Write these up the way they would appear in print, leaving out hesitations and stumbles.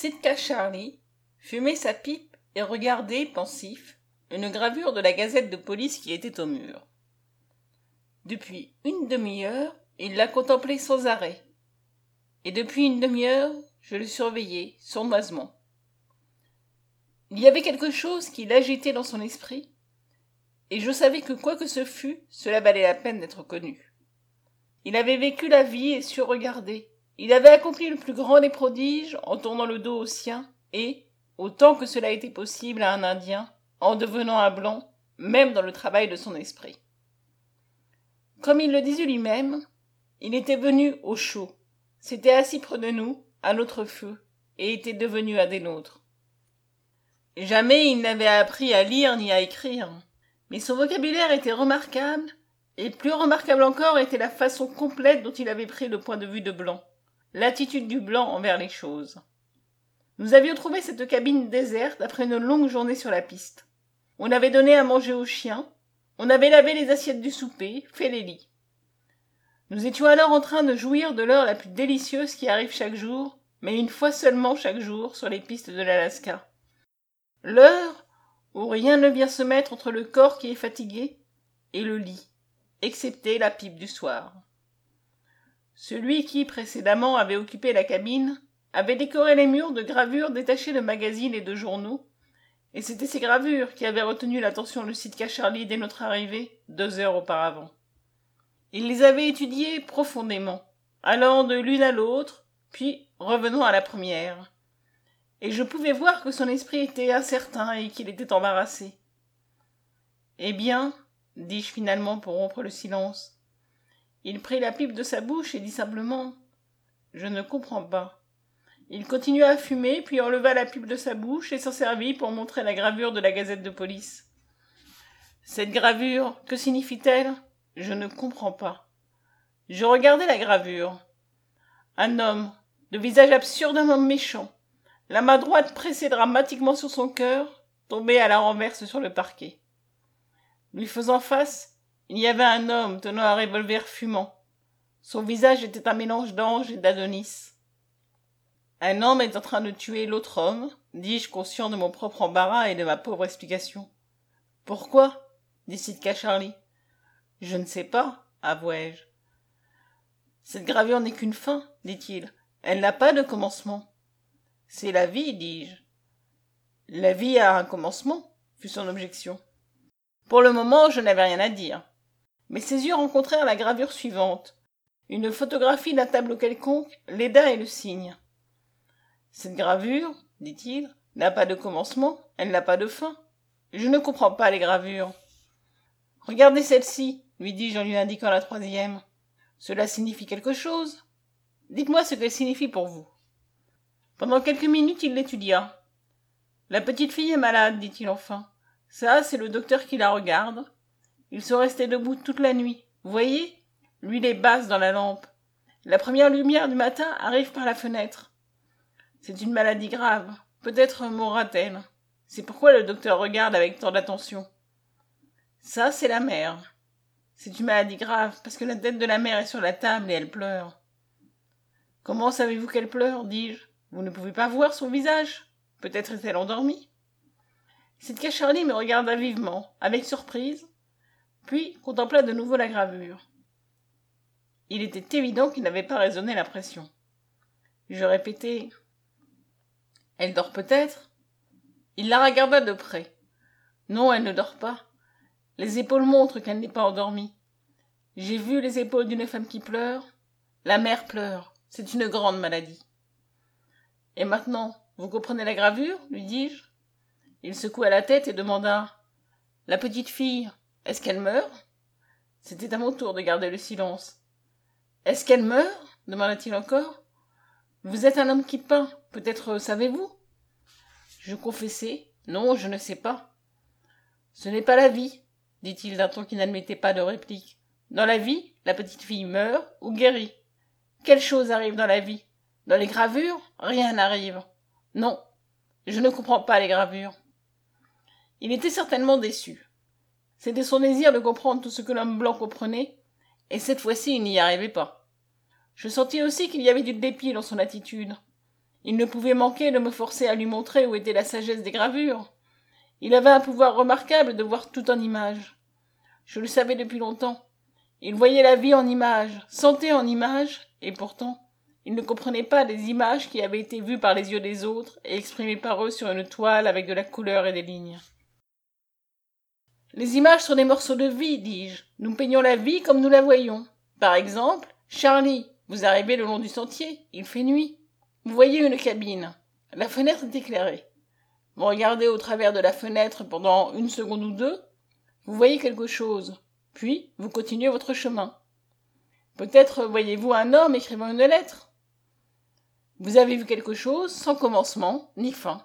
Sitka Charlie fumait sa pipe et regardait, pensif, une gravure de la gazette de police qui était au mur. Depuis une demi-heure, il la contemplait sans arrêt. Et depuis une demi-heure, je le surveillais, sournoisement. Il y avait quelque chose qui l'agitait dans son esprit, et je savais que quoi que ce fût, cela valait la peine d'être connu. Il avait vécu la vie et su regarder. Il avait accompli le plus grand des prodiges en tournant le dos aux siens et, autant que cela était possible à un Indien, en devenant un blanc, même dans le travail de son esprit. Comme il le disait lui-même, il était venu au chaud, s'était assis près de nous, à notre feu, et était devenu un des nôtres. Jamais il n'avait appris à lire ni à écrire, mais son vocabulaire était remarquable, et plus remarquable encore était la façon complète dont il avait pris le point de vue de blanc, l'attitude du blanc envers les choses. Nous avions trouvé cette cabine déserte après une longue journée sur la piste. On avait donné à manger aux chiens, on avait lavé les assiettes du souper, fait les lits. Nous étions alors en train de jouir de l'heure la plus délicieuse qui arrive chaque jour, mais une fois seulement chaque jour sur les pistes de l'Alaska. L'heure où rien ne vient se mettre entre le corps qui est fatigué et le lit, excepté la pipe du soir. Celui qui, précédemment, avait occupé la cabine, avait décoré les murs de gravures détachées de magazines et de journaux, et c'étaient ces gravures qui avaient retenu l'attention de Sitka Charlie dès notre arrivée, 2 heures auparavant. Il les avait étudiées profondément, allant de l'une à l'autre, puis revenant à la première. Et je pouvais voir que son esprit était incertain et qu'il était embarrassé. « Eh bien, dis-je finalement pour rompre le silence. Il prit la pipe de sa bouche et dit simplement « Je ne comprends pas ». Il continua à fumer, puis enleva la pipe de sa bouche et s'en servit pour montrer la gravure de la gazette de police. Cette gravure, que signifie-t-elle ? Je ne comprends pas. Je regardai la gravure. Un homme, de visage absurdement méchant, la main droite pressée dramatiquement sur son cœur, tombait à la renverse sur le parquet. Lui faisant face, il y avait un homme tenant un revolver fumant. Son visage était un mélange d'ange et d'Adonis. Un homme est en train de tuer l'autre homme, dis-je, conscient de mon propre embarras et de ma pauvre explication. « Pourquoi » dit Sitka Charlie. « Je ne sais pas, avouai-je. »« Cette gravure n'est qu'une fin, dit-il. Elle n'a pas de commencement. »« C'est la vie, dis-je. »« La vie a un commencement, » fut son objection. Pour le moment, je n'avais rien à dire. Mais ses yeux rencontrèrent la gravure suivante. Une photographie d'un tableau quelconque l'aida et le signe. Cette gravure, dit-il, n'a pas de commencement, elle n'a pas de fin. Je ne comprends pas les gravures. Regardez celle-ci, lui dis-je en lui indiquant la troisième. Cela signifie quelque chose. Dites-moi ce qu'elle signifie pour vous. Pendant quelques minutes, il l'étudia. La petite fille est malade, dit-il enfin. Ça, c'est le docteur qui la regarde. Ils sont restés debout toute la nuit. Vous voyez ? L'huile est basse dans la lampe. La première lumière du matin arrive par la fenêtre. C'est une maladie grave. Peut-être mourra-t-elle. C'est pourquoi le docteur regarde avec tant d'attention. Ça, c'est la mère. C'est une maladie grave, parce que la tête de la mère est sur la table et elle pleure. Comment savez-vous qu'elle pleure, dis-je. Vous ne pouvez pas voir son visage. Peut-être est-elle endormie. Sitka Charlie me regarda vivement, avec surprise, puis contempla de nouveau la gravure. Il était évident qu'il n'avait pas raisonné l'impression. Je répétai « Elle dort peut-être ?» Il la regarda de près. « Non, elle ne dort pas. Les épaules montrent qu'elle n'est pas endormie. J'ai vu les épaules d'une femme qui pleure. La mère pleure. C'est une grande maladie. »« Et maintenant, vous comprenez la gravure ?» lui dis-je. Il secoua la tête et demanda « La petite fille, est-ce qu'elle meurt ?» C'était à mon tour de garder le silence. « Est-ce qu'elle meurt ?» demanda-t-il encore. « Vous êtes un homme qui peint. Peut-être savez-vous ?» Je confessai. « Non, je ne sais pas. »« Ce n'est pas la vie, » dit-il d'un ton qui n'admettait pas de réplique. « Dans la vie, la petite fille meurt ou guérit. Quelle chose arrive dans la vie ? Dans les gravures, rien n'arrive. Non, je ne comprends pas les gravures. » Il était certainement déçu. C'était son désir de comprendre tout ce que l'homme blanc comprenait, et cette fois-ci il n'y arrivait pas. Je sentis aussi qu'il y avait du dépit dans son attitude. Il ne pouvait manquer de me forcer à lui montrer où était la sagesse des gravures. Il avait un pouvoir remarquable de voir tout en images. Je le savais depuis longtemps. Il voyait la vie en images, sentait en images, et pourtant, il ne comprenait pas les images qui avaient été vues par les yeux des autres et exprimées par eux sur une toile avec de la couleur et des lignes. Les images sont des morceaux de vie, dis-je. Nous peignons la vie comme nous la voyons. Par exemple, Charlie, vous arrivez le long du sentier, il fait nuit. Vous voyez une cabine. La fenêtre est éclairée. Vous regardez au travers de la fenêtre pendant 1 seconde ou 2. Vous voyez quelque chose. Puis, vous continuez votre chemin. Peut-être voyez-vous un homme écrivant une lettre. Vous avez vu quelque chose sans commencement ni fin.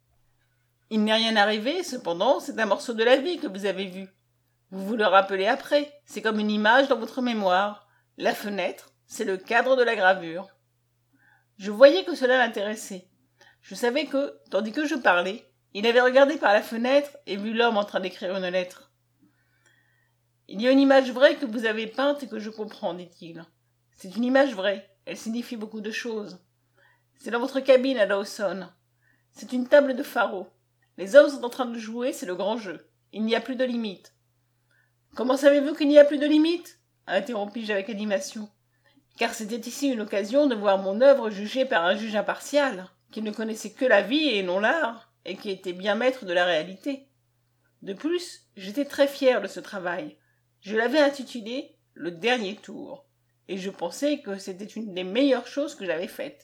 Il n'est rien arrivé, cependant, c'est un morceau de la vie que vous avez vu. Vous vous le rappelez après, c'est comme une image dans votre mémoire. La fenêtre, c'est le cadre de la gravure. Je voyais que cela l'intéressait. Je savais que, tandis que je parlais, il avait regardé par la fenêtre et vu l'homme en train d'écrire une lettre. Il y a une image vraie que vous avez peinte et que je comprends, dit-il. C'est une image vraie, elle signifie beaucoup de choses. C'est dans votre cabine à Dawson. C'est une table de faro. Les hommes sont en train de jouer, c'est le grand jeu. Il n'y a plus de limite. Comment savez-vous qu'il n'y a plus de limite? Interrompis-je avec animation. Car c'était ici une occasion de voir mon œuvre jugée par un juge impartial, qui ne connaissait que la vie et non l'art, et qui était bien maître de la réalité. De plus, j'étais très fier de ce travail. Je l'avais intitulé « Le dernier tour », et je pensais que c'était une des meilleures choses que j'avais faites.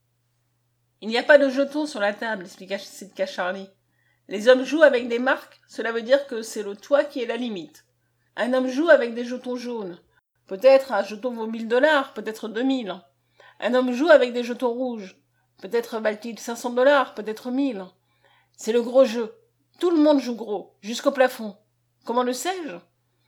« Il n'y a pas de jetons sur la table, expliqua Sitka Charlie. Les hommes jouent avec des marques, cela veut dire que c'est le toit qui est la limite. Un homme joue avec des jetons jaunes. Peut-être un jeton vaut $1000, peut-être 2000. Un homme joue avec des jetons rouges. Peut-être valent-ils $500, peut-être 1000. C'est le gros jeu. Tout le monde joue gros, jusqu'au plafond. Comment le sais-je?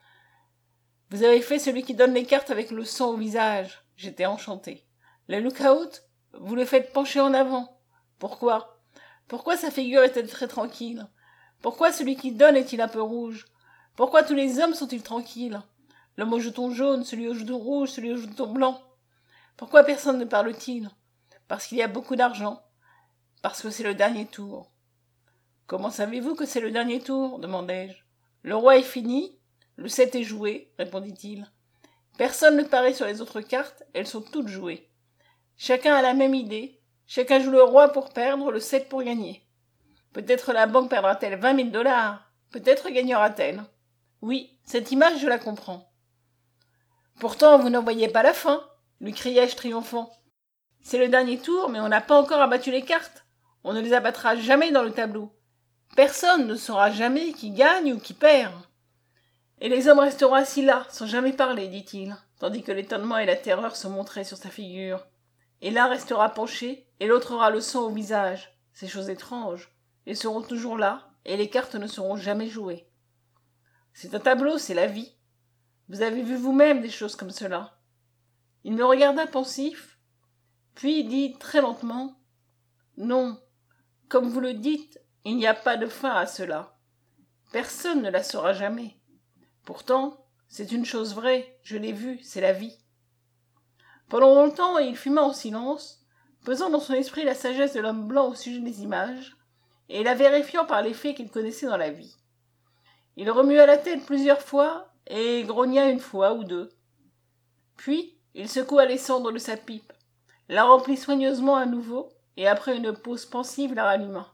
Vous avez fait celui qui donne les cartes avec le sang au visage. J'étais enchanté. Le look-out, vous le faites pencher en avant. Pourquoi? Pourquoi sa figure est-elle très tranquille? Pourquoi celui qui donne est-il un peu rouge? Pourquoi tous les hommes sont-ils tranquilles? L'homme au jeton jaune, celui au jeton rouge, celui au jeton blanc. Pourquoi personne ne parle-t-il? Parce qu'il y a beaucoup d'argent. Parce que c'est le dernier tour. Comment savez-vous que c'est le dernier tour? Demandai-je. Le roi est fini, le 7 est joué, répondit-il. Personne ne parie sur les autres cartes, elles sont toutes jouées. Chacun a la même idée, chacun joue le roi pour perdre, le 7 pour gagner. Peut-être la banque perdra-t-elle $20 000, peut-être gagnera-t-elle. Oui, cette image je la comprends. Pourtant, vous n'en voyez pas la fin, lui criai-je triomphant. C'est le dernier tour, mais on n'a pas encore abattu les cartes. On ne les abattra jamais dans le tableau. Personne ne saura jamais qui gagne ou qui perd. Et les hommes resteront assis là, sans jamais parler, dit-il, tandis que l'étonnement et la terreur se montraient sur sa figure. Et l'un restera penché, et l'autre aura le sang au visage. C'est chose étrange. Ils seront toujours là, et les cartes ne seront jamais jouées. C'est un tableau, c'est la vie. Vous avez vu vous-même des choses comme cela. Il me regarda pensif, puis dit très lentement, « Non, comme vous le dites, il n'y a pas de fin à cela. Personne ne la saura jamais. Pourtant, c'est une chose vraie, je l'ai vue, c'est la vie. » Pendant longtemps, il fuma en silence, pesant dans son esprit la sagesse de l'homme blanc au sujet des images, et la vérifiant par les faits qu'il connaissait dans la vie. Il remua la tête plusieurs fois, et grogna 1 fois ou 2. Puis, il secoua les cendres de sa pipe, la remplit soigneusement à nouveau, et après une pause pensive la ralluma.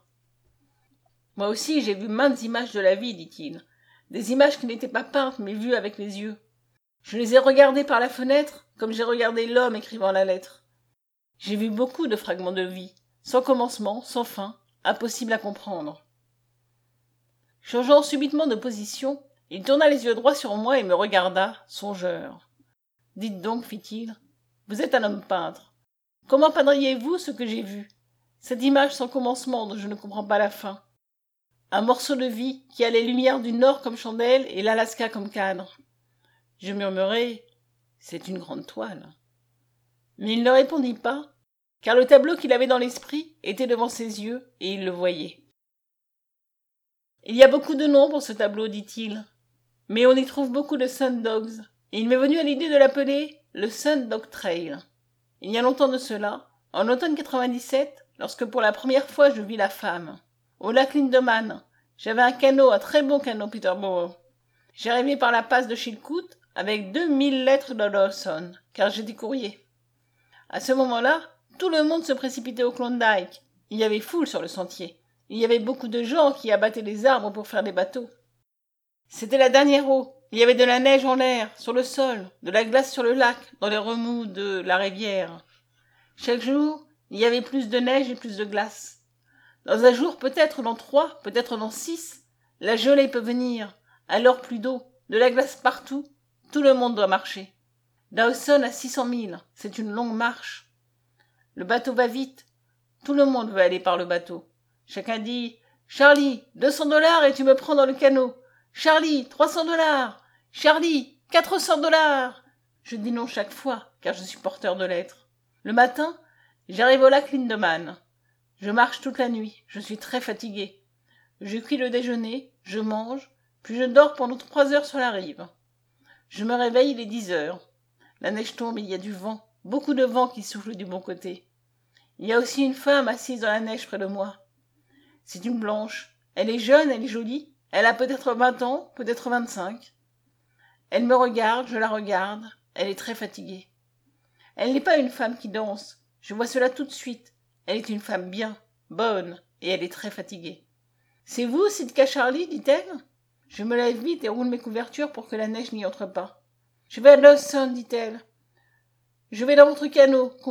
« Moi aussi, j'ai vu maintes images de la vie, dit-il, des images qui n'étaient pas peintes, mais vues avec les yeux. Je les ai regardées par la fenêtre, comme j'ai regardé l'homme écrivant la lettre. J'ai vu beaucoup de fragments de vie, sans commencement, sans fin, impossible à comprendre. » Changeant subitement de position, il tourna les yeux droits sur moi et me regarda, songeur. « Dites donc, fit-il, vous êtes un homme peintre. Comment peindriez-vous ce que j'ai vu? Cette image sans commencement dont je ne comprends pas la fin. Un morceau de vie qui a les lumières du nord comme chandelle et l'Alaska comme cadre. » Je murmurai « C'est une grande toile. » Mais il ne répondit pas, car le tableau qu'il avait dans l'esprit était devant ses yeux et il le voyait. « Il y a beaucoup de noms pour ce tableau, dit-il, mais on y trouve beaucoup de Sun Dogs, et il m'est venu à l'idée de l'appeler le Sun Dog Trail. Il y a longtemps de cela, en automne 97, lorsque pour la première fois je vis la femme. Au lac Lindemann, j'avais un très bon canot Peterborough. J'arrivais par la passe de Chilcoot avec 2000 lettres de Dawson, car j'étais courrier. À ce moment-là, tout le monde se précipitait au Klondike. Il y avait foule sur le sentier. Il y avait beaucoup de gens qui abattaient les arbres pour faire des bateaux. C'était la dernière eau. Il y avait de la neige en l'air, sur le sol, de la glace sur le lac, dans les remous de la rivière. Chaque jour, il y avait plus de neige et plus de glace. Dans un jour, peut-être dans 3, peut-être dans 6, la gelée peut venir, alors plus d'eau, de la glace partout, tout le monde doit marcher. Dawson a 600 milles, c'est une longue marche. Le bateau va vite, tout le monde veut aller par le bateau. Chacun dit « Charlie, $200 et tu me prends dans le canot. Charlie, $300. Charlie, $400. » Je dis non chaque fois, car je suis porteur de lettres. Le matin, j'arrive au lac Lindemann. Je marche toute la nuit, je suis très fatigué. Je cuis le déjeuner, je mange, puis je dors pendant 3 heures sur la rive. Je me réveille, il est 10 heures. La neige tombe, il y a du vent, beaucoup de vent qui souffle du bon côté. Il y a aussi une femme assise dans la neige près de moi. C'est une blanche. Elle est jeune, elle est jolie. Elle a peut-être 20 ans, peut-être 25. Elle me regarde, je la regarde. Elle est très fatiguée. Elle n'est pas une femme qui danse. Je vois cela tout de suite. Elle est une femme bien, bonne, et elle est très fatiguée. « C'est vous, Sitka Charlie ?» dit-elle. Je me lève vite et roule mes couvertures pour que la neige n'y entre pas. « Je vais à Dawson, dit-elle. Je vais dans votre canot. Combien ? »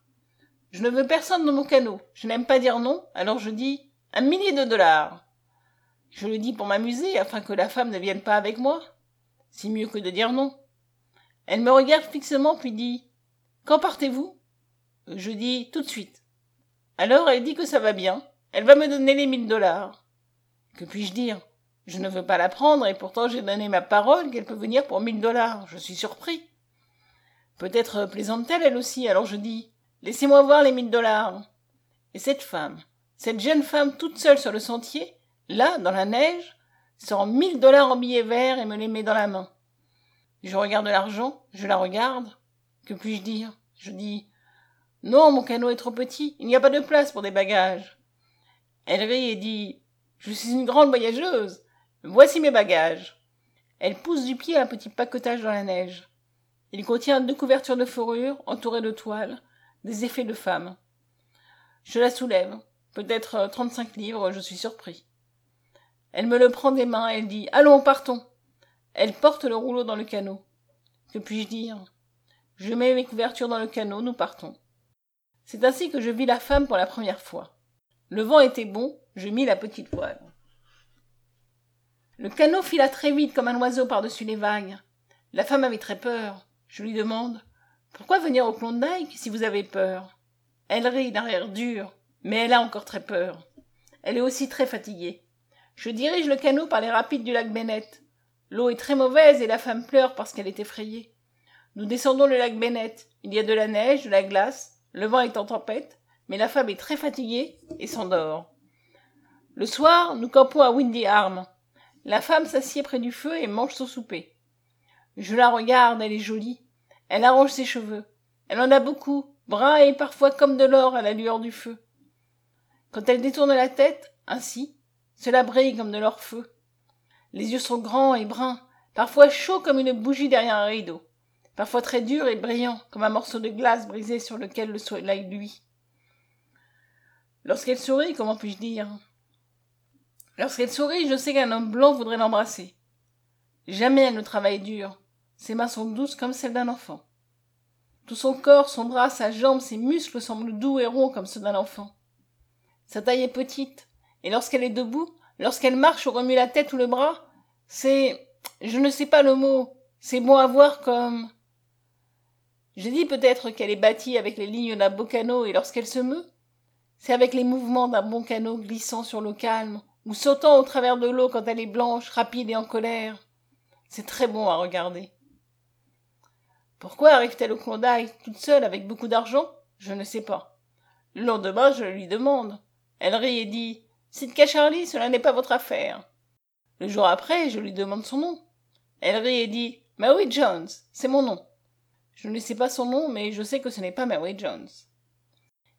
Je ne veux personne dans mon canot. Je n'aime pas dire non, alors je dis « $1 000 ». Je le dis pour m'amuser, afin que la femme ne vienne pas avec moi. C'est mieux que de dire non. Elle me regarde fixement, puis dit « Quand partez-vous » Je dis « Tout de suite ». Alors elle dit que ça va bien. Elle va me donner les $1000. Que puis-je dire ? Je ne veux pas la prendre, et pourtant j'ai donné ma parole qu'elle peut venir pour $1000. Je suis surpris. Peut-être plaisante-t-elle elle aussi, alors je dis « Laissez-moi voir les $1000. » Et cette femme, cette jeune femme toute seule sur le sentier, là, dans la neige, sort $1000 en billets verts et me les met dans la main. Je regarde l'argent, je la regarde. Que puis-je dire ? Je dis « Non, mon canot est trop petit, il n'y a pas de place pour des bagages. » Elle rit et dit « Je suis une grande voyageuse. Voici mes bagages. » Elle pousse du pied un petit paquetage dans la neige. Il contient 2 couvertures de fourrure entourées de toile, des effets de femme. Je la soulève. Peut-être 35 livres, je suis surpris. Elle me le prend des mains, elle dit « Allons, partons !» Elle porte le rouleau dans le canot. Que puis-je dire ? Je mets mes couvertures dans le canot, nous partons. C'est ainsi que je vis la femme pour la première fois. Le vent était bon, je mis la petite voile. Le canot fila très vite comme un oiseau par-dessus les vagues. La femme avait très peur. Je lui demande « Pourquoi venir au Klondike si vous avez peur ?» Elle rit d'un rire dur, mais elle a encore très peur. Elle est aussi très fatiguée. Je dirige le canot par les rapides du lac Bennett. L'eau est très mauvaise et la femme pleure parce qu'elle est effrayée. Nous descendons le lac Bennett. Il y a de la neige, de la glace. Le vent est en tempête, mais la femme est très fatiguée et s'endort. Le soir, nous campons à Windy Arm. La femme s'assied près du feu et mange son souper. Je la regarde, elle est jolie. Elle arrange ses cheveux. Elle en a beaucoup, bruns et parfois comme de l'or à la lueur du feu. Quand elle détourne la tête, ainsi, cela brille comme de l'or feu. Les yeux sont grands et bruns, parfois chauds comme une bougie derrière un rideau, parfois très durs et brillants comme un morceau de glace brisé sur lequel le soleil luit. Lorsqu'elle sourit, comment puis-je dire ? Lorsqu'elle sourit, je sais qu'un homme blanc voudrait l'embrasser. Jamais elle ne travaille dur. Ses mains sont douces comme celles d'un enfant. Tout son corps, son bras, sa jambe, ses muscles semblent doux et ronds comme ceux d'un enfant. Sa taille est petite, et lorsqu'elle est debout, lorsqu'elle marche ou remue la tête ou le bras, c'est... je ne sais pas le mot, c'est bon à voir comme... J'ai dit peut-être qu'elle est bâtie avec les lignes d'un beau canot, et lorsqu'elle se meut, c'est avec les mouvements d'un bon canot glissant sur l'eau calme, ou sautant au travers de l'eau quand elle est blanche, rapide et en colère. C'est très bon à regarder. Pourquoi arrive-t-elle au Klondike toute seule avec beaucoup d'argent ? Je ne sais pas. Le lendemain, je lui demande. Elle rit et dit « Sitka Charlie, cela n'est pas votre affaire. » Le jour après, je lui demande son nom. Elle rit et dit « Mary Jones, c'est mon nom. » Je ne sais pas son nom, mais je sais que ce n'est pas Mary Jones.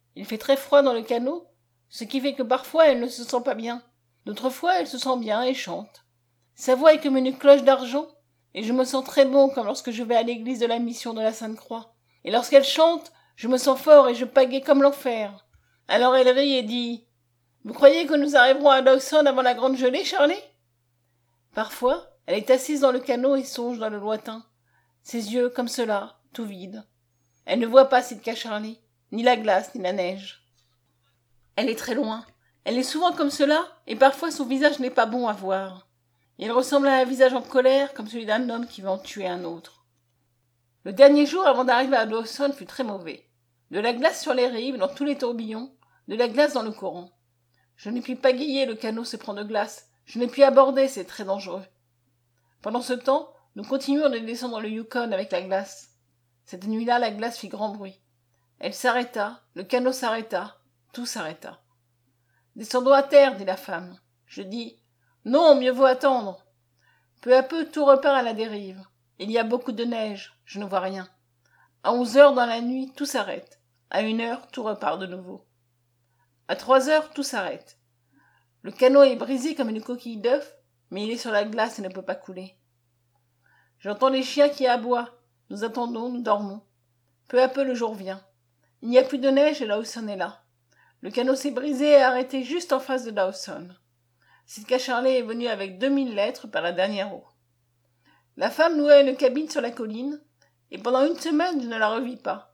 Il fait très froid dans le canot, ce qui fait que parfois elle ne se sent pas bien. D'autres fois, elle se sent bien et chante. Sa voix est comme une cloche d'argent, et je me sens très bon comme lorsque je vais à l'église de la mission de la Sainte-Croix. Et lorsqu'elle chante, je me sens fort et je pagaie comme l'enfer. Alors elle rit et dit « Vous croyez que nous arriverons à Dawson avant la grande gelée, Charlie ?» Parfois, elle est assise dans le canot et songe dans le lointain. Ses yeux, comme cela, tout vides. Elle ne voit pas Sitka Charlie, ni la glace, ni la neige. Elle est très loin. Elle est souvent comme cela, et parfois son visage n'est pas bon à voir. Il ressemble à un visage en colère, comme celui d'un homme qui veut en tuer un autre. Le dernier jour avant d'arriver à Dawson fut très mauvais. De la glace sur les rives, dans tous les tourbillons, de la glace dans le courant. Je ne puis pagayer, le canot se prend de glace. Je ne puis aborder, c'est très dangereux. Pendant ce temps, nous continuions de descendre le Yukon avec la glace. Cette nuit-là, la glace fit grand bruit. Elle s'arrêta, le canot s'arrêta, tout s'arrêta. « Descendons à terre, dit la femme. Je dis « Non, mieux vaut attendre. » Peu à peu, tout repart à la dérive. Il y a beaucoup de neige, je ne vois rien. À 11 heures dans la nuit, tout s'arrête. À 1 heure, tout repart de nouveau. À 3 heures, tout s'arrête. Le canot est brisé comme une coquille d'œuf, mais il est sur la glace et ne peut pas couler. J'entends les chiens qui aboient. Nous attendons, nous dormons. Peu à peu, le jour vient. Il n'y a plus de neige et Dawson est là. Le canot s'est brisé et arrêté juste en face de Dawson. Sitka Charlie est venu avec 2000 lettres par la dernière eau. La femme louait une cabine sur la colline, et pendant 1 semaine, je ne la revis pas.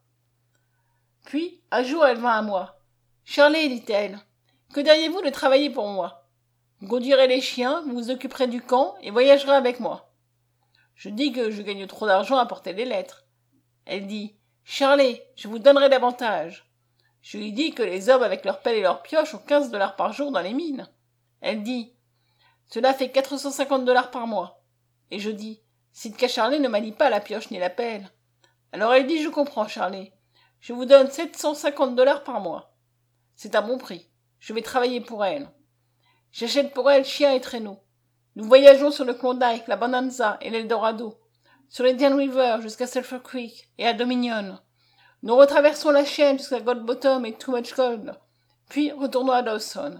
Puis, un jour, elle vint à moi. « Charlie, dit-elle, que diriez-vous de travailler pour moi? Vous conduirez les chiens, vous vous occuperez du camp et voyagerez avec moi. » Je dis que je gagne trop d'argent à porter les lettres. Elle dit « Charlie, je vous donnerai davantage. » Je lui dis que les hommes avec leurs pelles et leurs pioches ont 15 $ par jour dans les mines. Elle dit « Cela fait 450 $ par mois. » Et je dis « Sitka Charlie ne manie pas la pioche ni la pelle. » Alors elle dit « Je comprends, Charlie. Je vous donne 750 $ par mois. C'est à mon prix. Je vais travailler pour elle. J'achète pour elle chien et traîneau. Nous voyageons sur le Klondike, la Bonanza et l'Eldorado, sur l'Indian River jusqu'à Sulphur Creek et à Dominion. Nous retraversons la chaîne jusqu'à Gold Bottom et Too Much Gold, puis retournons à Dawson.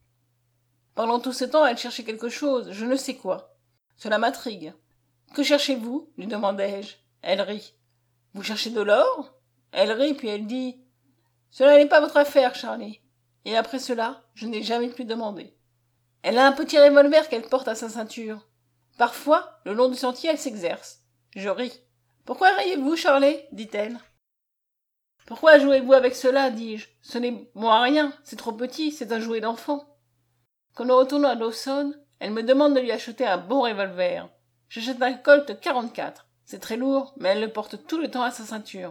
Pendant tout ce temps, elle cherchait quelque chose, je ne sais quoi. Cela m'intrigue. « Que cherchez-vous » lui demandai-je. Elle rit. « Vous cherchez de l'or » Elle rit, puis elle dit « Cela n'est pas votre affaire, Charlie. » Et après cela, je n'ai jamais plus demandé. Elle a un petit revolver qu'elle porte à sa ceinture. Parfois, le long du sentier, elle s'exerce. Je ris. « Pourquoi riez-vous, Charlie » dit-elle. « Pourquoi jouez-vous avec cela » dis-je. « Ce n'est bon à rien, c'est trop petit, c'est un jouet d'enfant. » Quand nous retournons à Dawson, elle me demande de lui acheter un bon revolver. J'achète un Colt 44. C'est très lourd, mais elle le porte tout le temps à sa ceinture.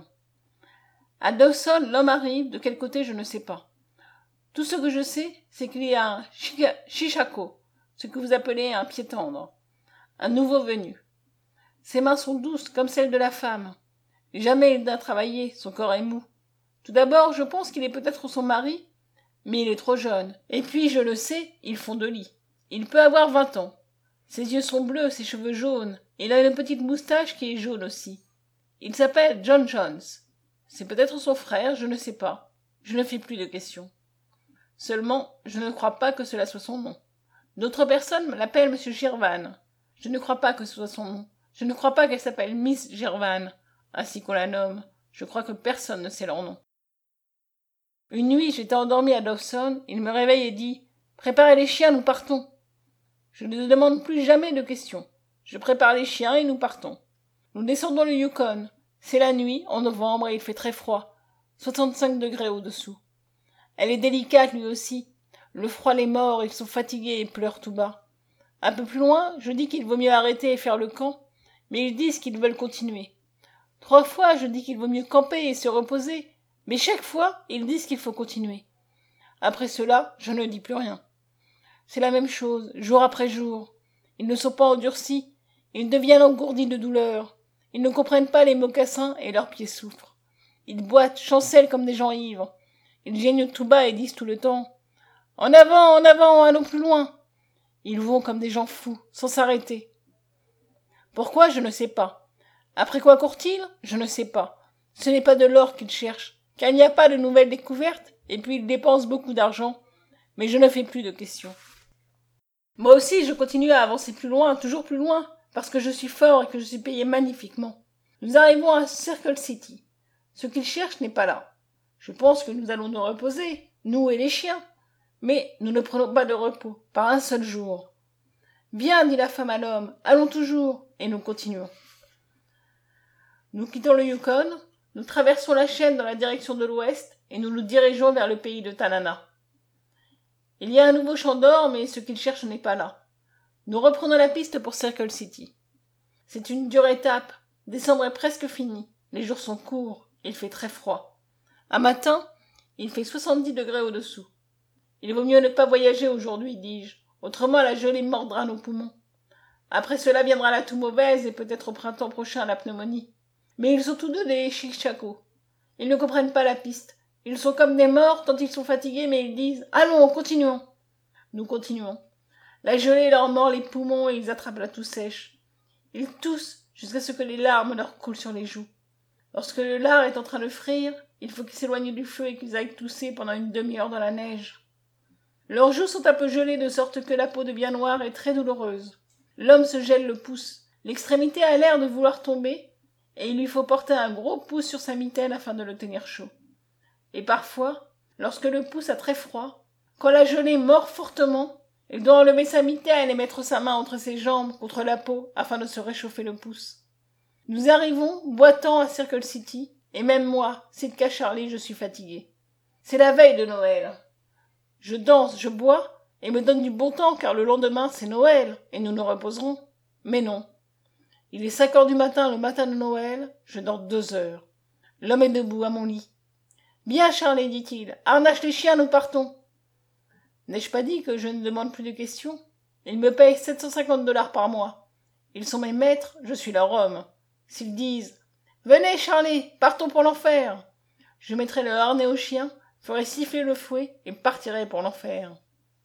À Dawson, l'homme arrive, de quel côté je ne sais pas. Tout ce que je sais, c'est qu'il y a un shishako, ce que vous appelez un pied tendre, un nouveau venu. Ses mains sont douces comme celles de la femme. Jamais il n'a travaillé, son corps est mou. Tout d'abord, je pense qu'il est peut-être son mari, mais il est trop jeune. Et puis, je le sais, ils font de lit. Il peut avoir 20 ans. Ses yeux sont bleus, ses cheveux jaunes. Il a une petite moustache qui est jaune aussi. Il s'appelle John Jones. C'est peut-être son frère, je ne sais pas. Je ne fais plus de questions. Seulement, je ne crois pas que cela soit son nom. D'autres personnes l'appellent M. Girvan. Je ne crois pas que ce soit son nom. Je ne crois pas qu'elle s'appelle Miss Girvan, ainsi qu'on la nomme. Je crois que personne ne sait leur nom. Une nuit, j'étais endormi à Dawson, il me réveille et dit « Préparez les chiens, nous partons !» Je ne demande plus jamais de questions. Je prépare les chiens et nous partons. Nous descendons le Yukon. C'est la nuit, en novembre, et il fait très froid. 65 degrés au-dessous. Elle est délicate, lui aussi. Le froid les mord, ils sont fatigués et pleurent tout bas. Un peu plus loin, je dis qu'il vaut mieux arrêter et faire le camp, mais ils disent qu'ils veulent continuer. 3 fois, je dis qu'il vaut mieux camper et se reposer, mais chaque fois, ils disent qu'il faut continuer. Après cela, je ne dis plus rien. C'est la même chose, jour après jour. Ils ne sont pas endurcis, ils deviennent engourdis de douleur. Ils ne comprennent pas les mocassins et leurs pieds souffrent. Ils boitent, chancellent comme des gens ivres. Ils geignent tout bas et disent tout le temps « En avant, allons plus loin !» Ils vont comme des gens fous, sans s'arrêter. Pourquoi, je ne sais pas. Après quoi courent-ils? Je ne sais pas. Ce n'est pas de l'or qu'ils cherchent, car il n'y a pas de nouvelles découvertes, et puis ils dépensent beaucoup d'argent, mais je ne fais plus de questions. Moi aussi, je continue à avancer plus loin, toujours plus loin, parce que je suis fort et que je suis payé magnifiquement. Nous arrivons à Circle City. Ce qu'ils cherchent n'est pas là. Je pense que nous allons nous reposer, nous et les chiens. Mais nous ne prenons pas de repos, pas un seul jour. Bien, dit la femme à l'homme, allons toujours, et nous continuons. Nous quittons le Yukon, nous traversons la chaîne dans la direction de l'ouest, et nous nous dirigeons vers le pays de Tanana. Il y a un nouveau champ d'or, mais ce qu'ils cherchent n'est pas là. Nous reprenons la piste pour Circle City. C'est une dure étape. Décembre est presque fini. Les jours sont courts. Il fait très froid. Un matin, il fait 70 degrés au-dessous. Il vaut mieux ne pas voyager aujourd'hui, dis-je. Autrement, la gelée mordra nos poumons. Après cela viendra la toux mauvaise et peut-être au printemps prochain la pneumonie. Mais ils sont tous deux des chichacos. Ils ne comprennent pas la piste. Ils sont comme des morts tant ils sont fatigués, mais ils disent « Allons, continuons !» Nous continuons. La gelée leur mord les poumons et ils attrapent la toux sèche. Ils toussent jusqu'à ce que les larmes leur coulent sur les joues. Lorsque le lard est en train de frire, il faut qu'ils s'éloignent du feu et qu'ils aillent tousser pendant une demi-heure dans la neige. Leurs joues sont un peu gelées de sorte que la peau devient noire et très douloureuse. L'homme se gèle le pouce. L'extrémité a l'air de vouloir tomber, et il lui faut porter un gros pouce sur sa mitaine afin de le tenir chaud. Et parfois, lorsque le pouce a très froid, quand la gelée mord fortement, il doit enlever sa mitaine et mettre sa main entre ses jambes contre la peau afin de se réchauffer le pouce. Nous arrivons, boitant, à Circle City, et même moi, Sitka Charlie, je suis fatigué. C'est la veille de Noël. Je danse, je bois, et me donne du bon temps car le lendemain c'est Noël, et nous nous reposerons. Mais non. Il est 5 heures du matin, le matin de Noël, je dors 2 heures. L'homme est debout à mon lit. Bien, Charlie, dit-il, harnache les chiens, nous partons. N'ai-je pas dit que je ne demande plus de questions? Ils me payent 750 $ par mois. Ils sont mes maîtres, je suis leur homme. S'ils disent « Venez, Charlie, partons pour l'enfer !» je mettrai le harnais au chien, ferai siffler le fouet et partirai pour l'enfer.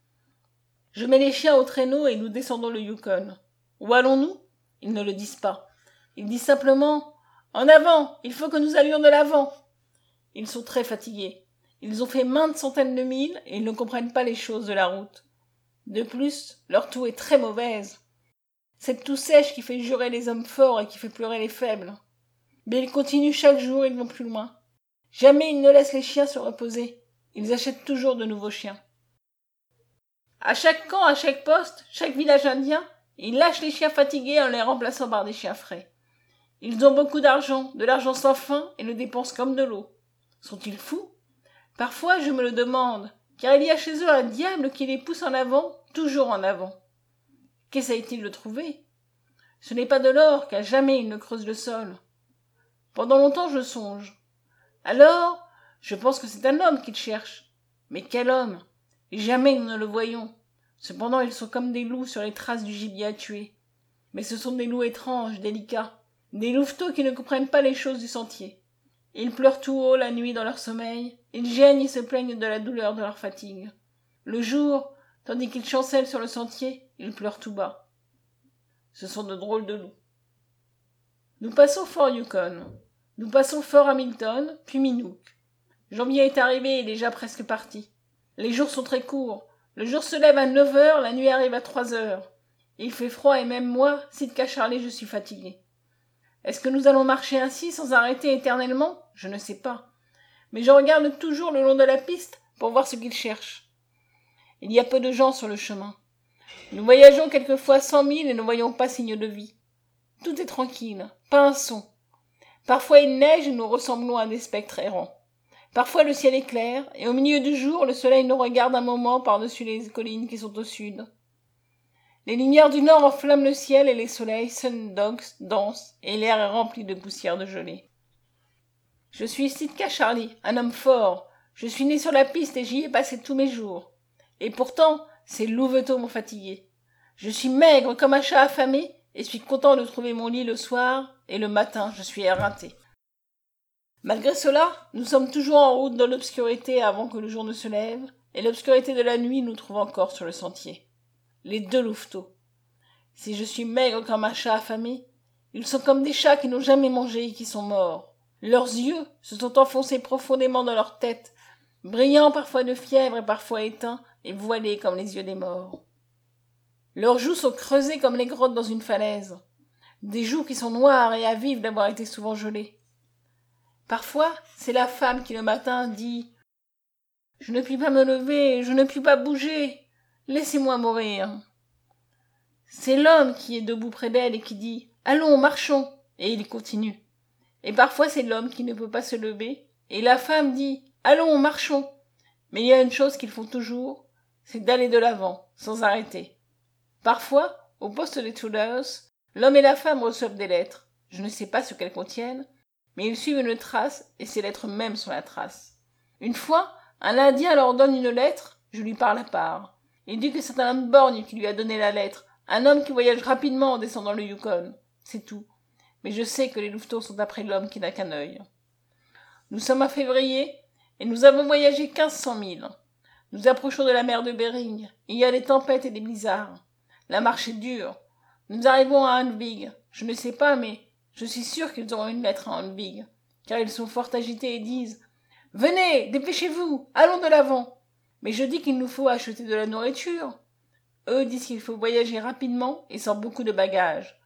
Je mets les chiens au traîneau et nous descendons le Yukon. Où allons-nous? Ils ne le disent pas. Ils disent simplement « En avant, il faut que nous allions de l'avant !» Ils sont très fatigués. Ils ont fait maintes centaines de milles et ils ne comprennent pas les choses de la route. De plus, leur toux est très mauvaise. Cette toux sèche qui fait jurer les hommes forts et qui fait pleurer les faibles. Mais ils continuent chaque jour, ils vont plus loin. Jamais ils ne laissent les chiens se reposer. Ils achètent toujours de nouveaux chiens. À chaque camp, à chaque poste, chaque village indien, ils lâchent les chiens fatigués en les remplaçant par des chiens frais. Ils ont beaucoup d'argent, de l'argent sans fin, et le dépensent comme de l'eau. Sont-ils fous? Parfois, je me le demande, car il y a chez eux un diable qui les pousse en avant, toujours en avant. Qu'essaye-t-il de trouver? Ce n'est pas de l'or, car jamais ils ne creusent le sol. Pendant longtemps, je songe. Alors, je pense que c'est un homme qu'ils cherchent. Mais quel homme? Jamais nous ne le voyons. Cependant, ils sont comme des loups sur les traces du gibier à tuer. Mais ce sont des loups étranges, délicats, des louveteaux qui ne comprennent pas les choses du sentier. Ils pleurent tout haut la nuit dans leur sommeil, ils geignent et se plaignent de la douleur de leur fatigue. Le jour, tandis qu'ils chancellent sur le sentier, ils pleurent tout bas. Ce sont de drôles de loups. Nous passons Fort Yukon. Nous passons Fort Hamilton, puis Minook. Janvier est arrivé et déjà presque parti. Les jours sont très courts. Le jour se lève à 9 heures, la nuit arrive à 3 heures. Il fait froid et même moi, Sitka Charlie, je suis fatigué. Est-ce que nous allons marcher ainsi sans arrêter éternellement? Je ne sais pas. Mais je regarde toujours le long de la piste pour voir ce qu'ils cherchent. Il y a peu de gens sur le chemin. Nous voyageons quelquefois 100 milles et ne voyons pas signe de vie. Tout est tranquille, pas un son. Parfois il neige et nous ressemblons à des spectres errants. Parfois le ciel est clair, et au milieu du jour, le soleil nous regarde un moment par-dessus les collines qui sont au sud. Les lumières du nord enflamment le ciel et les soleils Sundogs dansent, et l'air est rempli de poussière de gelée. Je suis Sitka Charlie, un homme fort. Je suis né sur la piste et j'y ai passé tous mes jours. Et pourtant, ces louveteaux m'ont fatigué. Je suis maigre comme un chat affamé, et suis content de trouver mon lit le soir, et le matin, je suis éreinté. Malgré cela, nous sommes toujours en route dans l'obscurité avant que le jour ne se lève, et l'obscurité de la nuit nous trouve encore sur le sentier. Les deux louveteaux. Si je suis maigre comme un chat affamé, ils sont comme des chats qui n'ont jamais mangé et qui sont morts. Leurs yeux se sont enfoncés profondément dans leur tête, brillants parfois de fièvre et parfois éteints et voilés comme les yeux des morts. Leurs joues sont creusées comme les grottes dans une falaise, des joues qui sont noires et à vif d'avoir été souvent gelées. Parfois, c'est la femme qui le matin dit « Je ne puis pas me lever, je ne puis pas bouger, laissez-moi mourir ». C'est l'homme qui est debout près d'elle et qui dit « Allons, marchons » et il continue. Et parfois c'est l'homme qui ne peut pas se lever et la femme dit « Allons, marchons ». Mais il y a une chose qu'ils font toujours, c'est d'aller de l'avant, sans arrêter. Parfois, au poste des Tudors, l'homme et la femme reçoivent des lettres. Je ne sais pas ce qu'elles contiennent, mais ils suivent une trace et ces lettres même sont la trace. Une fois, un Indien leur donne une lettre, je lui parle à part. Il dit que c'est un homme borgne qui lui a donné la lettre, un homme qui voyage rapidement en descendant le Yukon. C'est tout. Mais je sais que les louveteaux sont après l'homme qui n'a qu'un œil. Nous sommes en février et nous avons voyagé 1500 milles. Nous approchons de la mer de Bering. Il y a des tempêtes et des blizzards. La marche est dure. Nous arrivons à Handvig. Je ne sais pas, mais je suis sûr qu'ils auront une lettre à Handvig, car ils sont fort agités et disent « Venez, dépêchez-vous, allons de l'avant !» Mais je dis qu'il nous faut acheter de la nourriture. Eux disent qu'il faut voyager rapidement et sans beaucoup de bagages.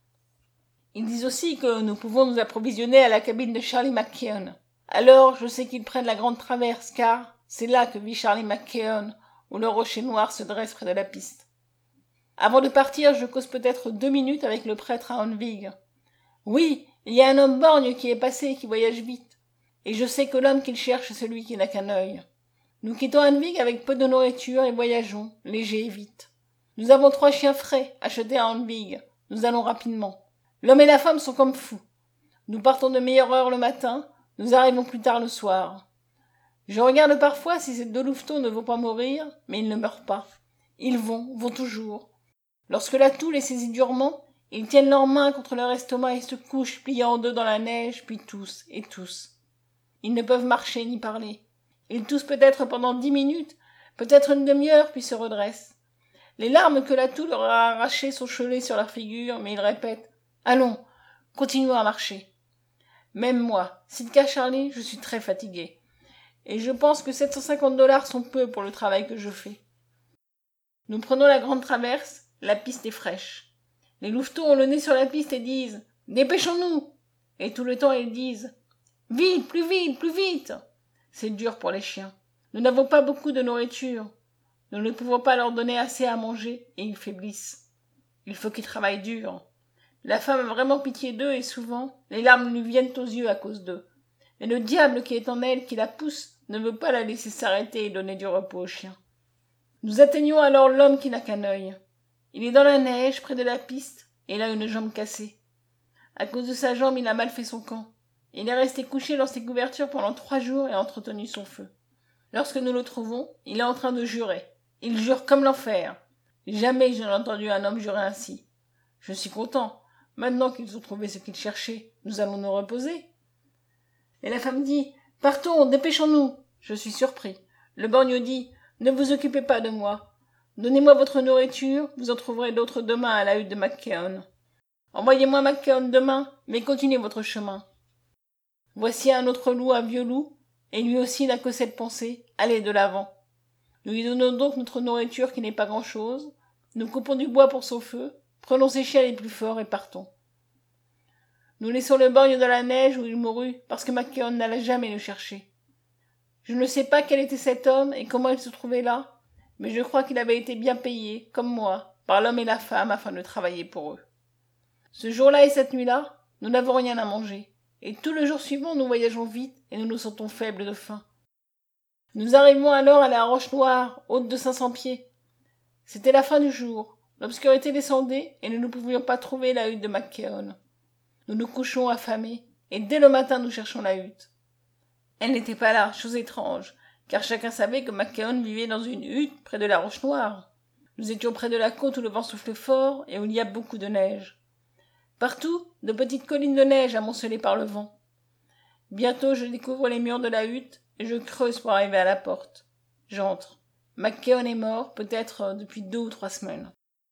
Ils disent aussi que nous pouvons nous approvisionner à la cabine de Charlie McKeon. Alors je sais qu'ils prennent la grande traverse, car c'est là que vit Charlie McKeon, où le rocher noir se dresse près de la piste. Avant de partir, je cause peut-être 2 minutes avec le prêtre à Handvig. Oui, il y a un homme borgne qui est passé et qui voyage vite. Et je sais que l'homme qu'il cherche est celui qui n'a qu'un œil. Nous quittons Handvig avec peu de nourriture et voyageons, légers et vite. Nous avons 3 chiens frais achetés à Handvig. Nous allons rapidement. L'homme et la femme sont comme fous. Nous partons de meilleure heure le matin, nous arrivons plus tard le soir. Je regarde parfois si ces 2 louveteaux ne vont pas mourir, mais ils ne meurent pas. Ils vont toujours. Lorsque la toux les saisit durement, ils tiennent leurs mains contre leur estomac et se couchent pliés en 2 dans la neige, puis tous et tous. Ils ne peuvent marcher ni parler. Ils toussent peut-être pendant 10 minutes, peut-être une demi-heure, puis se redressent. Les larmes que la toux leur a arrachées sont gelées sur leur figure, mais ils répètent « Allons, continuons à marcher ». Même moi, Sitka Charlie, je suis très fatigué. Et je pense que 750 $ sont peu pour le travail que je fais. Nous prenons la grande traverse, la piste est fraîche. Les louveteaux ont le nez sur la piste et disent « Dépêchons-nous !» Et tout le temps ils disent « Vite, plus vite, plus vite !» C'est dur pour les chiens. Nous n'avons pas beaucoup de nourriture. Nous ne pouvons pas leur donner assez à manger et ils faiblissent. Il faut qu'ils travaillent dur. La femme a vraiment pitié d'eux et souvent, les larmes lui viennent aux yeux à cause d'eux. Mais le diable qui est en elle, qui la pousse, ne veut pas la laisser s'arrêter et donner du repos aux chiens. Nous atteignons alors l'homme qui n'a qu'un œil. Il est dans la neige, près de la piste, et il a une jambe cassée. À cause de sa jambe, il a mal fait son camp. Il est resté couché dans ses couvertures pendant 3 jours et a entretenu son feu. Lorsque nous le trouvons, il est en train de jurer. Il jure comme l'enfer. Jamais je n'ai entendu un homme jurer ainsi. Je suis content. Maintenant qu'ils ont trouvé ce qu'ils cherchaient, nous allons nous reposer. Et la femme dit « Partons, dépêchons-nous !» Je suis surpris. Le borgne dit « Ne vous occupez pas de moi. Donnez-moi votre nourriture, vous en trouverez d'autres demain à la hutte de McKeon. Envoyez-moi McKeon demain, mais continuez votre chemin. Voici un autre loup, un vieux loup, et lui aussi n'a que cette pensée, allez de l'avant. Nous lui donnons donc notre nourriture qui n'est pas grand-chose, nous coupons du bois pour son feu, prenons ses chiens les plus forts et partons. Nous laissons le borgne dans la neige où il mourut, parce que McKeon n'alla jamais le chercher. Je ne sais pas quel était cet homme et comment il se trouvait là, mais je crois qu'il avait été bien payé, comme moi, par l'homme et la femme afin de travailler pour eux. Ce jour-là et cette nuit-là, nous n'avons rien à manger, et tout le jour suivant nous voyageons vite et nous nous sentons faibles de faim. Nous arrivons alors à la roche noire, haute de 500 pieds. C'était la fin du jour, l'obscurité descendait et nous ne pouvions pas trouver la hutte de McKeon. Nous nous couchons affamés, et dès le matin nous cherchons la hutte. Elle n'était pas là, chose étrange, car chacun savait que McKeon vivait dans une hutte près de la roche noire. Nous étions près de la côte où le vent soufflait fort et où il y a beaucoup de neige. Partout, de petites collines de neige amoncelées par le vent. Bientôt je découvre les murs de la hutte et je creuse pour arriver à la porte. J'entre. McKeon est mort, peut-être depuis 2 ou 3 semaines.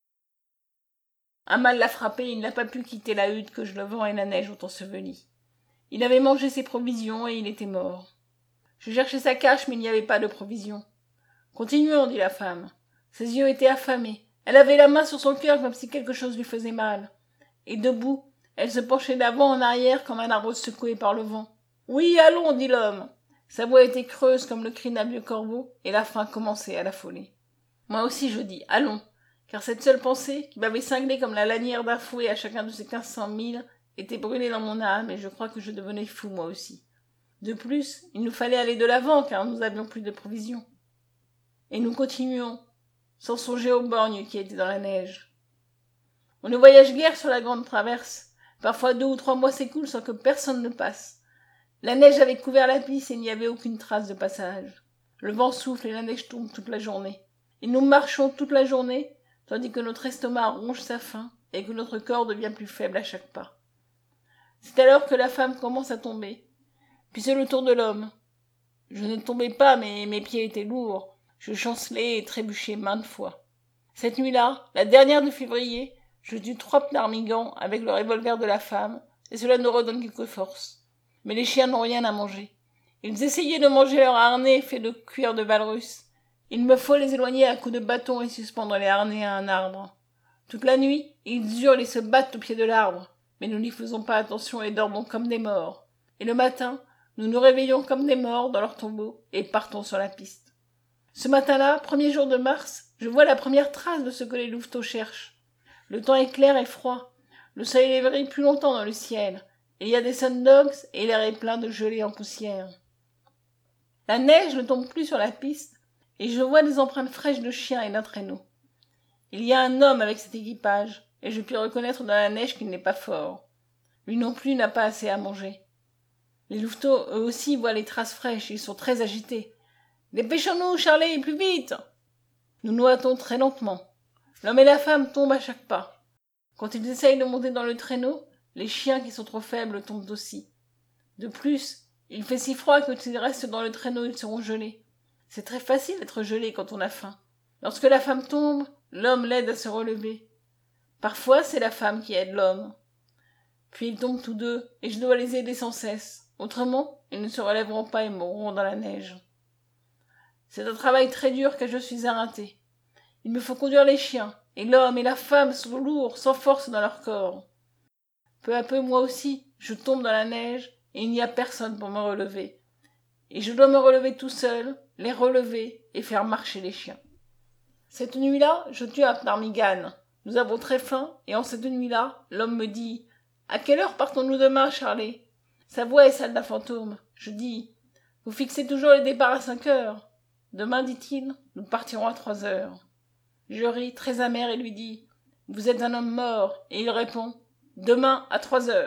Un mal l'a frappé, il n'a pas pu quitter la hutte que le vent et la neige ont ensevelie. Il avait mangé ses provisions et il était mort. Je cherchai sa cache, mais il n'y avait pas de provisions. Continuons, dit la femme. Ses yeux étaient affamés. Elle avait la main sur son cœur comme si quelque chose lui faisait mal. Et debout, elle se penchait d'avant en arrière comme un arbre secoué par le vent. Oui, allons, dit l'homme. Sa voix était creuse comme le cri d'un vieux corbeau, et la faim commençait à l'affoler. Moi aussi je dis allons, car cette seule pensée, qui m'avait cinglé comme la lanière d'un fouet à chacun de ces 1500 milles, était brûlée dans mon âme, et je crois que je devenais fou moi aussi. De plus, il nous fallait aller de l'avant, car nous avions plus de provisions. Et nous continuions, sans songer aux borgnes qui étaient dans la neige. On ne voyage guère sur la grande traverse. Parfois 2 ou 3 mois s'écoulent sans que personne ne passe. La neige avait couvert la piste et il n'y avait aucune trace de passage. Le vent souffle et la neige tombe toute la journée. Et nous marchons toute la journée, tandis que notre estomac ronge sa faim et que notre corps devient plus faible à chaque pas. C'est alors que la femme commence à tomber. Puis c'est le tour de l'homme. Je ne tombais pas, mais mes pieds étaient lourds. Je chancelais et trébuchais maintes fois. Cette nuit-là, la dernière de février, je tue 3 ptarmigans avec le revolver de la femme, et cela nous redonne quelque force. Mais les chiens n'ont rien à manger. Ils essayaient de manger leur harnais fait de cuir de valrus. Il me faut les éloigner à coups de bâton et suspendre les harnais à un arbre. Toute la nuit, ils hurlent et se battent au pied de l'arbre, mais nous n'y faisons pas attention et dormons comme des morts. Et le matin, nous nous réveillons comme des morts dans leur tombeau et partons sur la piste. Ce matin-là, 1er jour de mars, je vois la première trace de ce que les louveteaux cherchent. Le temps est clair et froid. Le soleil brille plus longtemps dans le ciel. Il y a des sundogs et l'air est plein de gelée en poussière. La neige ne tombe plus sur la piste et je vois des empreintes fraîches de chiens et d'un traîneau. Il y a un homme avec cet équipage et je puis reconnaître dans la neige qu'il n'est pas fort. Lui non plus n'a pas assez à manger. Les louveteaux, eux aussi, voient les traces fraîches, ils sont très agités. « Dépêchons-nous, Charlie, plus vite !» Nous nous hâtons très lentement. L'homme et la femme tombent à chaque pas. Quand ils essayent de monter dans le traîneau, les chiens qui sont trop faibles tombent aussi. De plus, il fait si froid que s'ils restent dans le traîneau, ils seront gelés. C'est très facile d'être gelé quand on a faim. Lorsque la femme tombe, l'homme l'aide à se relever. Parfois, c'est la femme qui aide l'homme. Puis ils tombent tous deux, et je dois les aider sans cesse. Autrement, ils ne se relèveront pas et mourront dans la neige. C'est un travail très dur car je suis éreinté. Il me faut conduire les chiens, et l'homme et la femme sont lourds, sans force dans leur corps. Peu à peu, moi aussi, je tombe dans la neige, et il n'y a personne pour me relever. Et je dois me relever tout seul, les relever et faire marcher les chiens. Cette nuit-là, je tue un ptarmigan. Nous avons très faim, et en cette nuit-là, l'homme me dit « À quelle heure partons-nous demain, Charlie ?» Sa voix est celle d'un fantôme. Je dis « Vous fixez toujours le départ à 5 heures. » Demain, dit-il, nous partirons à 3 heures. Je ris, très amer, et lui dis « Vous êtes un homme mort. » Et il répond « Demain, à 3 heures. »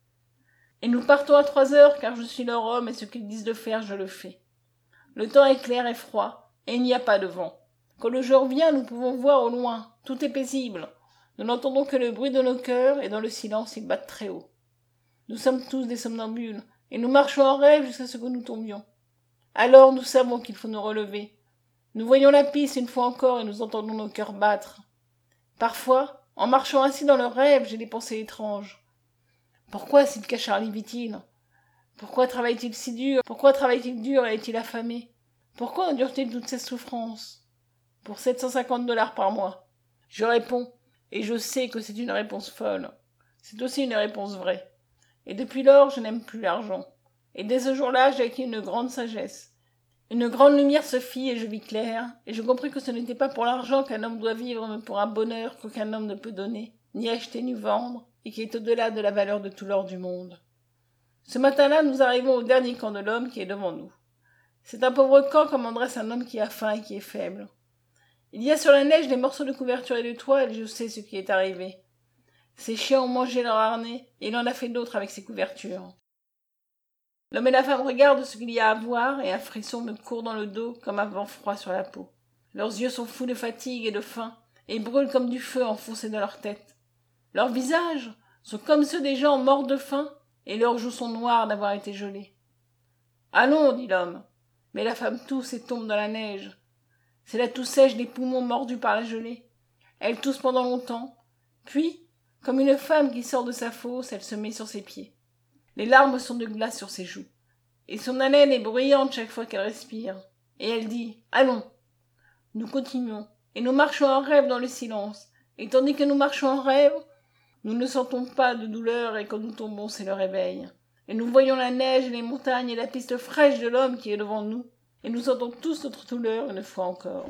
Et nous partons à 3 heures, car je suis leur homme, et ce qu'ils disent de faire, je le fais. Le temps est clair et froid, et il n'y a pas de vent. Quand le jour vient, nous pouvons voir au loin. Tout est paisible. Nous n'entendons que le bruit de nos cœurs, et dans le silence, ils battent très haut. Nous sommes tous des somnambules, et nous marchons en rêve jusqu'à ce que nous tombions. Alors nous savons qu'il faut nous relever. Nous voyons la piste une fois encore, et nous entendons nos cœurs battre. Parfois, en marchant ainsi dans le rêve, j'ai des pensées étranges. Pourquoi Sitka Charlie vit-il? Pourquoi travaille-t-il si dur? Pourquoi travaille-t-il dur et est-il affamé? Pourquoi endure-t-il toutes ces souffrances? Pour $750 par mois. Je réponds, et je sais que c'est une réponse folle. C'est aussi une réponse vraie. Et depuis lors, je n'aime plus l'argent. Et dès ce jour-là, j'ai acquis une grande sagesse. Une grande lumière se fit et je vis clair, et je compris que ce n'était pas pour l'argent qu'un homme doit vivre, mais pour un bonheur qu'aucun homme ne peut donner, ni acheter ni vendre, et qui est au-delà de la valeur de tout l'or du monde. Ce matin-là, nous arrivons au dernier camp de l'homme qui est devant nous. C'est un pauvre camp comme en dresse un homme qui a faim et qui est faible. Il y a sur la neige des morceaux de couverture et de toile, et je sais ce qui est arrivé. Ces chiens ont mangé leur harnais, et il en a fait d'autres avec ces couvertures. L'homme et la femme regardent ce qu'il y a à voir, et un frisson me court dans le dos comme un vent froid sur la peau. Leurs yeux sont fous de fatigue et de faim, et brûlent comme du feu enfoncé dans leur tête. Leurs visages sont comme ceux des gens morts de faim, et leurs joues sont noires d'avoir été gelées. « Allons, dit l'homme. » Mais la femme tousse et tombe dans la neige. C'est la toux sèche des poumons mordus par la gelée. Elle tousse pendant longtemps, puis, comme une femme qui sort de sa fosse, elle se met sur ses pieds. Les larmes sont de glace sur ses joues. et son haleine est bruyante chaque fois qu'elle respire. Et elle dit « Allons !» Nous continuons, et nous marchons en rêve dans le silence, et tandis que nous marchons en rêve, nous ne sentons pas de douleur, et quand nous tombons, c'est le réveil. Et nous voyons la neige et les montagnes et la piste fraîche de l'homme qui est devant nous, et nous sentons tous notre douleur une fois encore.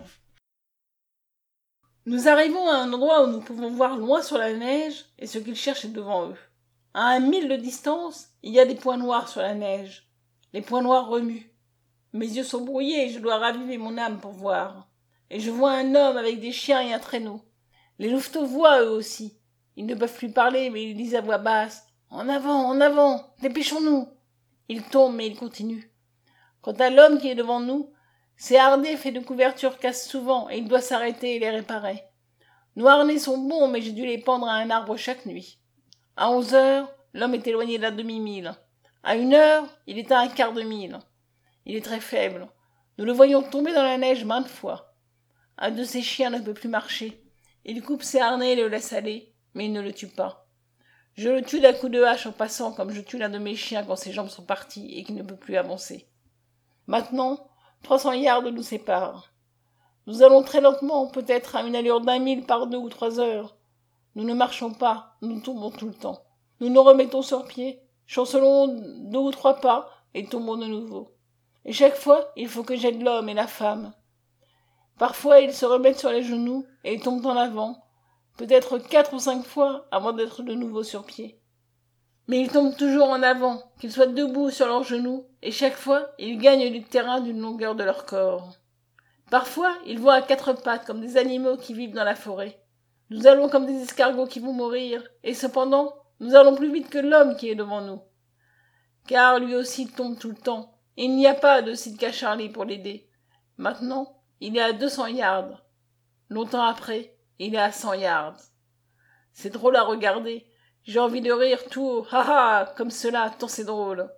Nous arrivons à un endroit où nous pouvons voir loin sur la neige, et ce qu'ils cherchent est devant eux. À 1 mille de distance, il y a des points noirs sur la neige. Les points noirs remuent. Mes yeux sont brouillés et je dois raviver mon âme pour voir. Et je vois un homme avec des chiens et un traîneau. Les louveteaux voient eux aussi. Ils ne peuvent plus parler, mais ils disent à voix basse « En avant, dépêchons-nous !» Ils tombent, mais ils continuent. Quant à l'homme qui est devant nous, ses harnais faits de couvertures cassent souvent et il doit s'arrêter et les réparer. Nos harnais sont bons, mais j'ai dû les pendre à un arbre chaque nuit. À 11 heures, l'homme est éloigné d'un demi-mille. À 1 heure, il est à un quart de mille. Il est très faible. Nous le voyons tomber dans la neige maintes fois. Un de ses chiens ne peut plus marcher. Il coupe ses harnais et le laisse aller, mais il ne le tue pas. Je le tue d'un coup de hache en passant comme je tue l'un de mes chiens quand ses jambes sont parties et qu'il ne peut plus avancer. Maintenant, 300 yards nous séparent. Nous allons très lentement, peut-être à une allure d'1 mille par 2 ou 3 heures. Nous ne marchons pas, nous tombons tout le temps. Nous nous remettons sur pied, chancelons 2 ou 3 pas et tombons de nouveau. Et chaque fois, il faut que j'aide l'homme et la femme. Parfois, ils se remettent sur les genoux et tombent en avant, peut-être 4 ou 5 fois avant d'être de nouveau sur pied. Mais ils tombent toujours en avant, qu'ils soient debout sur leurs genoux, et chaque fois, ils gagnent du terrain d'une longueur de leur corps. Parfois, ils vont à 4 pattes, comme des animaux qui vivent dans la forêt. Nous allons comme des escargots qui vont mourir, et cependant, nous allons plus vite que l'homme qui est devant nous. Car lui aussi tombe tout le temps, et il n'y a pas de Sitka Charlie pour l'aider. Maintenant, il est à 200 yards. Longtemps après, il est à 100 yards. C'est drôle à regarder. J'ai envie de rire tout haut, ha ha, comme cela, tant c'est drôle.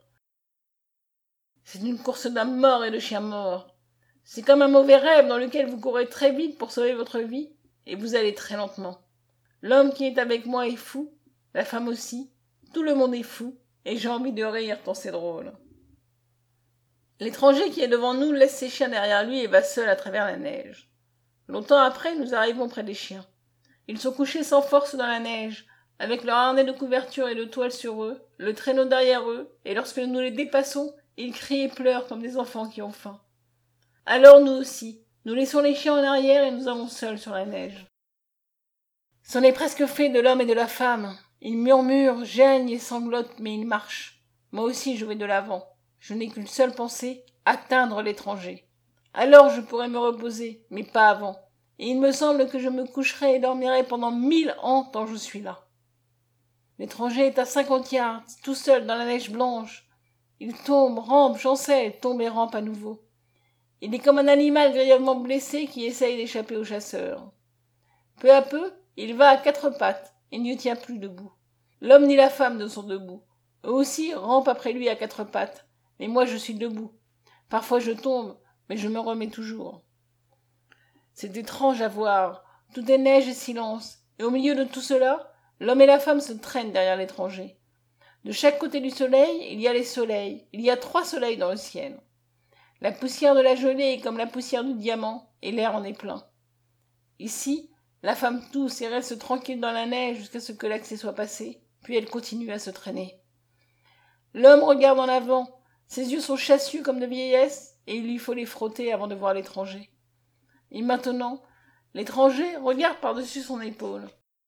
C'est une course d'âmes morts et de chiens morts. C'est comme un mauvais rêve dans lequel vous courez très vite pour sauver votre vie, et vous allez très lentement. L'homme qui est avec moi est fou, la femme aussi, tout le monde est fou, et j'ai envie de rire tant c'est drôle. L'étranger qui est devant nous laisse ses chiens derrière lui et va seul à travers la neige. Longtemps après, nous arrivons près des chiens. Ils sont couchés sans force dans la neige, avec leur harnais de couverture et de toile sur eux, le traîneau derrière eux, et lorsque nous les dépassons, ils crient et pleurent comme des enfants qui ont faim. Alors nous aussi, nous laissons les chiens en arrière et nous allons seuls sur la neige. C'en est presque fait de l'homme et de la femme. Ils murmurent, geignent et sanglotent, mais ils marchent. Moi aussi je vais de l'avant. Je n'ai qu'une seule pensée, atteindre l'étranger. Alors je pourrai me reposer, mais pas avant. Et il me semble que je me coucherai et dormirai pendant 1000 ans tant je suis là. L'étranger est à 50 yards, tout seul dans la neige blanche. Il tombe, rampe, chancelle, tombe et rampe à nouveau. Il est comme un animal grièvement blessé qui essaye d'échapper aux chasseurs. Peu à peu, il va à 4 pattes et ne tient plus debout. L'homme ni la femme ne sont debout. Eux aussi rampent après lui à 4 pattes, mais moi je suis debout. Parfois je tombe, mais je me remets toujours. C'est étrange à voir. Tout est neige et silence, et au milieu de tout cela, l'homme et la femme se traînent derrière l'étranger. De chaque côté du soleil, il y a les soleils. Il y a 3 soleils dans le ciel. La poussière de la gelée est comme la poussière du diamant, et l'air en est plein. Ici, la femme tousse et reste tranquille dans la neige jusqu'à ce que l'accès soit passé, puis elle continue à se traîner. L'homme regarde en avant. Ses yeux sont chassus comme de vieillesse, et il lui faut les frotter avant de voir l'étranger. Et maintenant, l'étranger regarde par-dessus son épaule.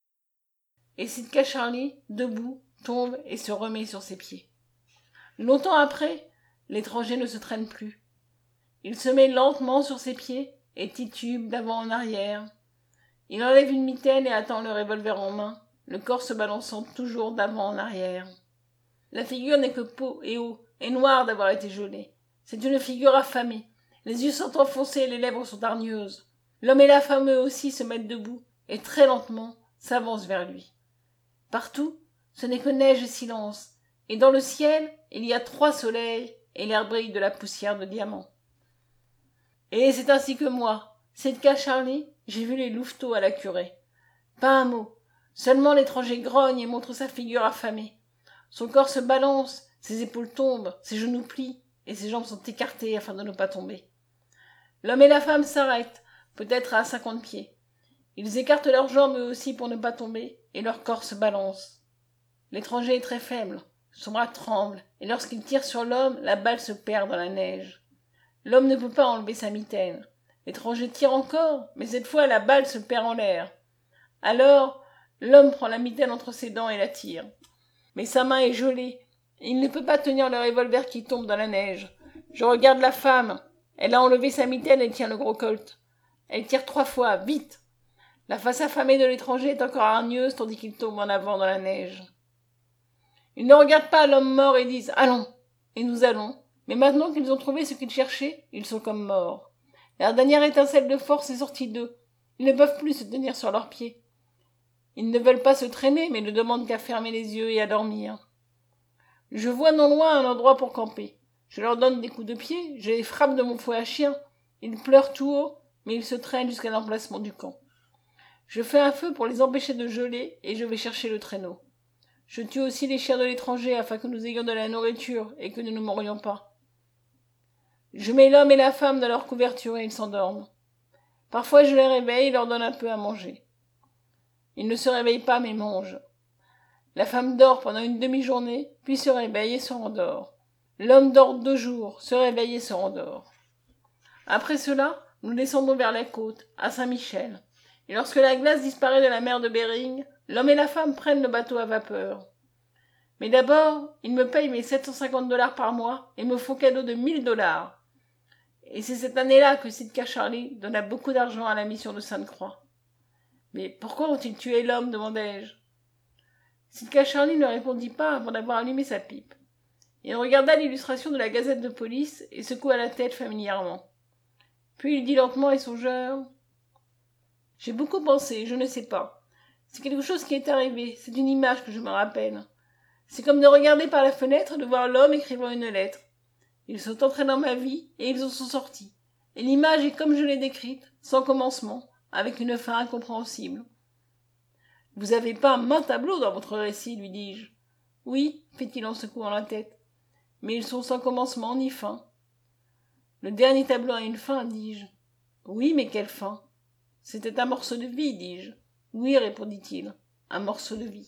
Et Sitka Charlie, debout, tombe et se remet sur ses pieds. Longtemps après, l'étranger ne se traîne plus. Il se met lentement sur ses pieds et titube d'avant en arrière. Il enlève une mitaine et attend le revolver en main, le corps se balançant toujours d'avant en arrière. La figure n'est que peau et eau, et noire d'avoir été gelée. C'est une figure affamée. Les yeux sont enfoncés et les lèvres sont hargneuses. L'homme et la femme eux aussi se mettent debout, et très lentement s'avancent vers lui. Partout, ce n'est que neige et silence, et dans le ciel, il y a 3 soleils, et l'air brille de la poussière de diamant. Et c'est ainsi que moi, Sitka Charlie, j'ai vu les louveteaux à la curée. Pas un mot, seulement l'étranger grogne et montre sa figure affamée. Son corps se balance, ses épaules tombent, ses genoux plient, et ses jambes sont écartées afin de ne pas tomber. L'homme et la femme s'arrêtent, peut-être à 50 pieds. Ils écartent leurs jambes eux aussi pour ne pas tomber, et leur corps se balance. L'étranger est très faible, son bras tremble, et lorsqu'il tire sur l'homme, la balle se perd dans la neige. L'homme ne peut pas enlever sa mitaine. L'étranger tire encore, mais cette fois la balle se perd en l'air. Alors, l'homme prend la mitaine entre ses dents et la tire. Mais sa main est gelée, et il ne peut pas tenir le revolver qui tombe dans la neige. Je regarde la femme. Elle a enlevé sa mitaine et tient le gros colt. Elle tire 3 fois, vite. La face affamée de l'étranger est encore hargneuse tandis qu'il tombe en avant dans la neige. Ils ne regardent pas l'homme mort et disent « Allons !» Et nous allons. Mais maintenant qu'ils ont trouvé ce qu'ils cherchaient, ils sont comme morts. La dernière étincelle de force est sortie d'eux. Ils ne peuvent plus se tenir sur leurs pieds. Ils ne veulent pas se traîner, mais ne demandent qu'à fermer les yeux et à dormir. Je vois non loin un endroit pour camper. Je leur donne des coups de pied, je les frappe de mon fouet à chien. Ils pleurent tout haut, mais ils se traînent jusqu'à l'emplacement du camp. Je fais un feu pour les empêcher de geler et je vais chercher le traîneau. Je tue aussi les chiens de l'étranger afin que nous ayons de la nourriture et que nous ne mourions pas. Je mets l'homme et la femme dans leur couverture et ils s'endorment. Parfois je les réveille et leur donne un peu à manger. Ils ne se réveillent pas mais mangent. La femme dort pendant une demi-journée, puis se réveille et se rendort. L'homme dort 2 jours, se réveille et se rendort. Après cela, nous descendons vers la côte, à Saint-Michel. Et lorsque la glace disparaît de la mer de Bering, l'homme et la femme prennent le bateau à vapeur. Mais d'abord, ils me payent mes $750 par mois et me font cadeau de $1000. Et c'est cette année-là que Sitka Charlie donna beaucoup d'argent à la mission de Sainte-Croix. Mais pourquoi ont-ils tué l'homme, demandai-je. Sitka Charlie ne répondit pas avant d'avoir allumé sa pipe. Il regarda l'illustration de la gazette de police et secoua la tête familièrement. Puis il dit lentement et songeur. « J'ai beaucoup pensé, je ne sais pas. C'est quelque chose qui est arrivé, c'est une image que je me rappelle. C'est comme de regarder par la fenêtre et de voir l'homme écrivant une lettre. Ils sont entrés dans ma vie et ils en sont sortis. Et l'image est comme je l'ai décrite, sans commencement, avec une fin incompréhensible. « Vous avez pas 20 tableaux dans votre récit, lui dis-je. « Oui, fit-il en secouant la tête. Mais ils sont sans commencement ni fin. »« Le dernier tableau a une fin, dis-je. »« Oui, mais quelle fin ?»« C'était un morceau de vie, dis-je. »« Oui, répondit-il, un morceau de vie. »